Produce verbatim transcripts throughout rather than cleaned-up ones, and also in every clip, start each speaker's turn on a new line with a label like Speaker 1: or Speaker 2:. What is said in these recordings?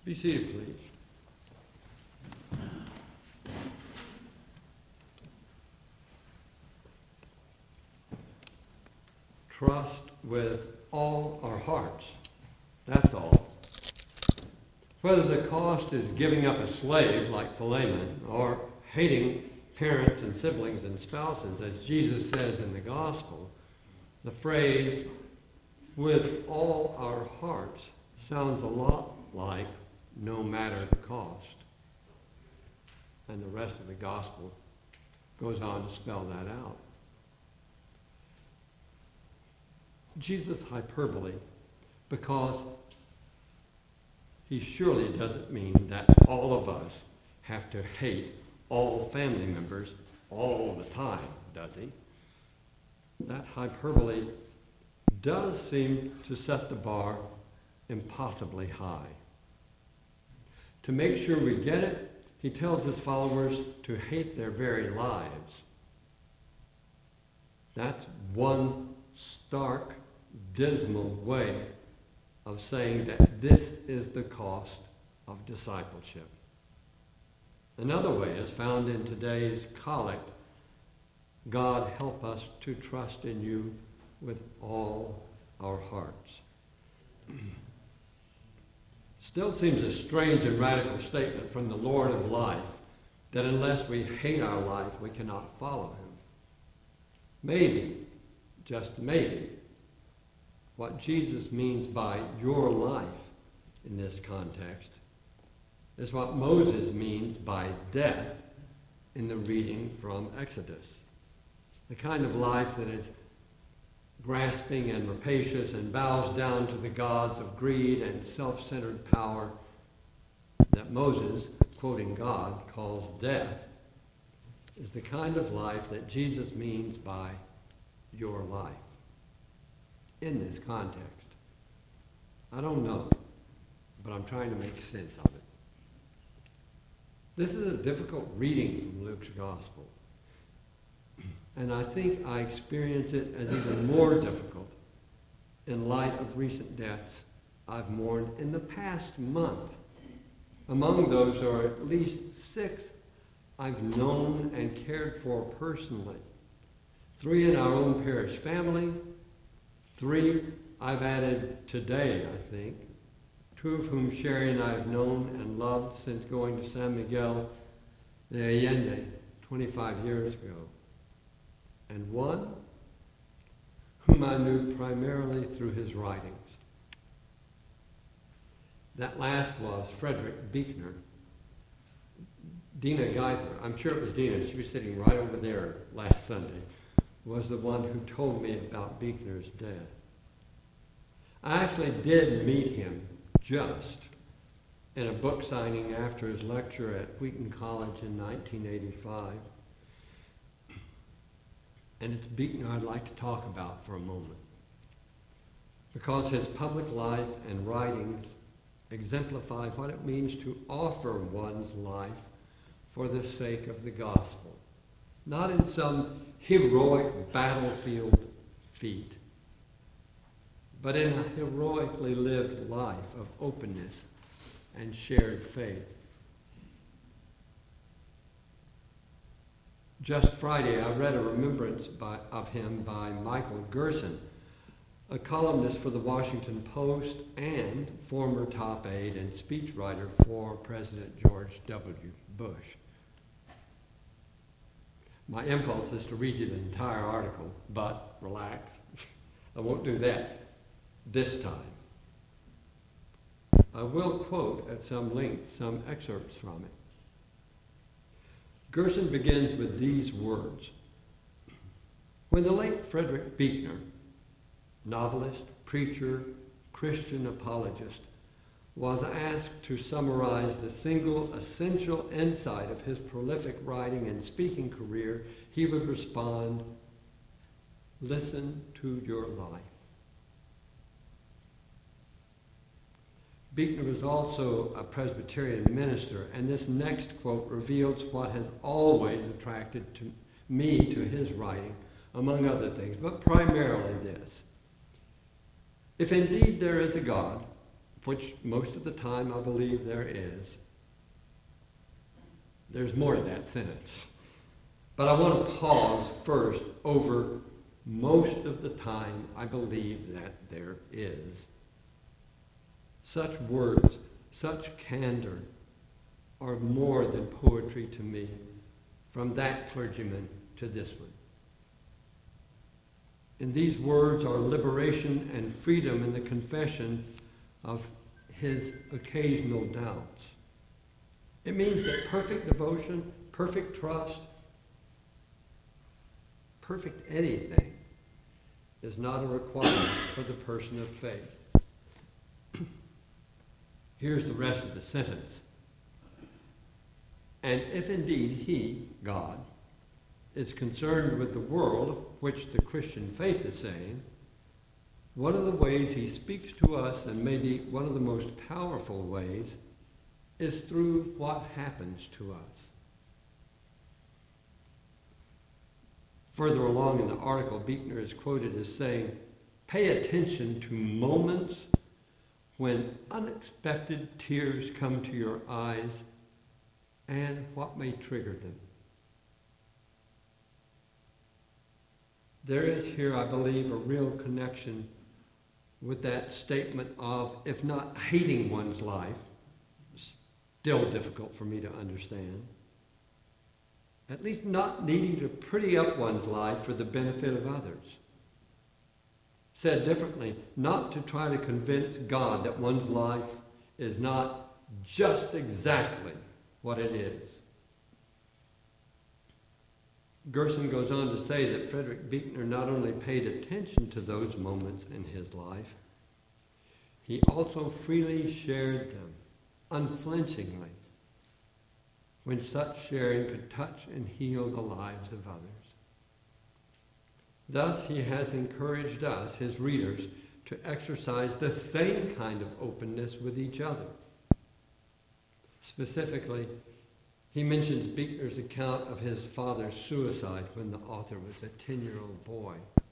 Speaker 1: Be seated, please. Trust with all our hearts. That's all. Whether the cost is giving up a slave like Philemon or hating parents and siblings and spouses, as Jesus says in the gospel, the phrase, with all our hearts, sounds a lot like no matter the cost. And the rest of the gospel goes on to spell that out. Jesus' hyperbole, because he surely doesn't mean that all of us have to hate all family members all the time, does he? That hyperbole does seem to set the bar impossibly high. To make sure we get it, he tells his followers to hate their very lives. That's one stark, dismal way of saying that this is the cost of discipleship. Another way is found in today's collect, God help us to trust in you with all our hearts. Still seems a strange and radical statement from the Lord of life that unless we hate our life, we cannot follow him. Maybe, just maybe, what Jesus means by your life in this context is what Moses means by death in the reading from Exodus. The kind of life that is grasping and rapacious and bows down to the gods of greed and self-centered power that Moses, quoting God, calls death, is the kind of life that Jesus means by your life in this context. I don't know, but I'm trying to make sense of it. This is a difficult reading from Luke's gospel. And I think I experience it as even more difficult in light of recent deaths I've mourned in the past month. Among those are at least six I've known and cared for personally. Three in our own parish family. Three I've added today, I think. Two of whom Sherry and I have known and loved since going to San Miguel de Allende twenty-five years ago. And one whom I knew primarily through his writings. That last was Frederick Buechner. Dina Geither, I'm sure it was Dina, she was sitting right over there last Sunday, was the one who told me about Buechner's death. I actually did meet him just in a book signing after his lecture at Wheaton College in nineteen eighty-five. And it's Buechner I'd like to talk about for a moment, because his public life and writings exemplify what it means to offer one's life for the sake of the gospel, not in some heroic battlefield feat, but in a heroically lived life of openness and shared faith. Just Friday, I read a remembrance by, of him by Michael Gerson, a columnist for the Washington Post and former top aide and speechwriter for President George W. Bush. My impulse is to read you the entire article, but relax, I won't do that this time. I will quote at some length some excerpts from it. Gerson begins with these words. When the late Frederick Buechner, novelist, preacher, Christian apologist, was asked to summarize the single essential insight of his prolific writing and speaking career, he would respond, listen to your life. Buechner was also a Presbyterian minister, and this next quote reveals what has always attracted to me to his writing, among other things, but primarily this. If indeed there is a God, which most of the time I believe there is, there's more to that sentence. But I want to pause first over most of the time I believe that there is. Such words, such candor are more than poetry to me, from that clergyman to this one. In these words are liberation and freedom in the confession of his occasional doubts. It means that perfect devotion, perfect trust, perfect anything is not a requirement for the person of faith. Here's the rest of the sentence. And if indeed he, God, is concerned with the world of which the Christian faith is saying, one of the ways he speaks to us, and maybe one of the most powerful ways, is through what happens to us. Further along in the article, Buechner is quoted as saying, pay attention to moments when unexpected tears come to your eyes and what may trigger them. There is here, I believe, a real connection with that statement of, if not hating one's life, still difficult for me to understand, at least not needing to pretty up one's life for the benefit of others. Said differently, not to try to convince God that one's life is not just exactly what it is. Gerson goes on to say that Frederick Buechner not only paid attention to those moments in his life, he also freely shared them, unflinchingly, when such sharing could touch and heal the lives of others. Thus, he has encouraged us, his readers, to exercise the same kind of openness with each other. Specifically, he mentions Buechner's account of his father's suicide when the author was a ten-year-old boy.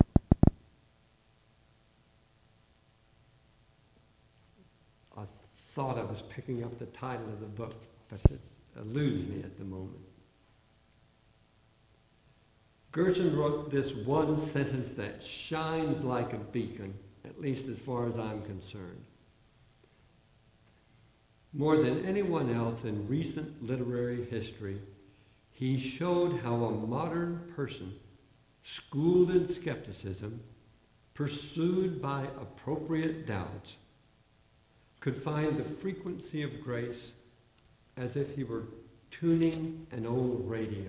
Speaker 1: I thought I was picking up the title of the book, but it eludes me at the moment. Gerson wrote this one sentence that shines like a beacon, at least as far as I'm concerned. More than anyone else in recent literary history, he showed how a modern person, schooled in skepticism, pursued by appropriate doubts, could find the frequency of grace as if he were tuning an old radio.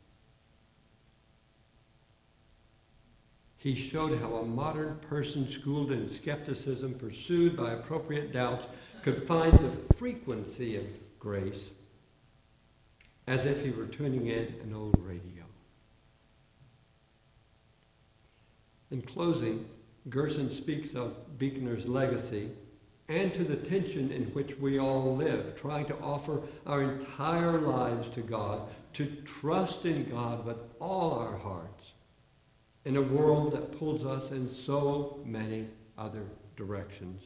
Speaker 1: He showed how a modern person schooled in skepticism, pursued by appropriate doubts, could find the frequency of grace as if he were tuning in an old radio. In closing, Gerson speaks of Buechner's legacy and to the tension in which we all live, trying to offer our entire lives to God, to trust in God with all our hearts, in a world that pulls us in so many other directions.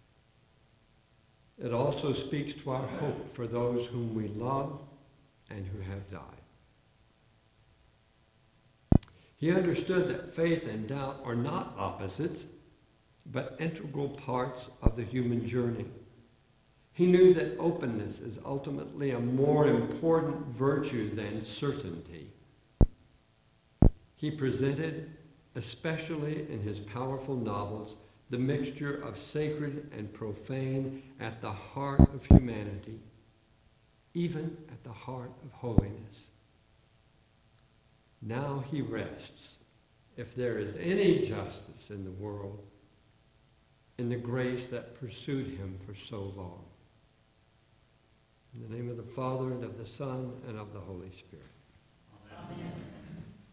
Speaker 1: It also speaks to our hope for those whom we love and who have died. He understood that faith and doubt are not opposites, but integral parts of the human journey. He knew that openness is ultimately a more important virtue than certainty. He presented, especially in his powerful novels, the mixture of sacred and profane at the heart of humanity, even at the heart of holiness. Now he rests, if there is any justice in the world, in the grace that pursued him for so long. In the name of the Father, and of the Son, and of the Holy Spirit.
Speaker 2: Amen.